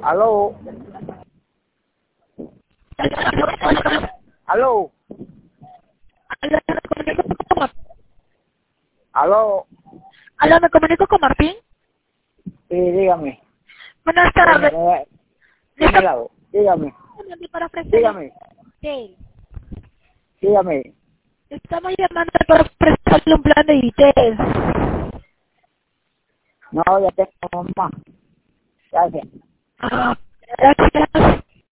Aló. Aló. Aló. Aló, ¿me comunico con Martín? Sí, dígame. Buenas tardes. Dígame. Para ofrecerle Dígame. Vitel. Dígame. Estamos llamando para ofrecerle un plan de Vitel. No, ya tengo más. Gracias. Gracias.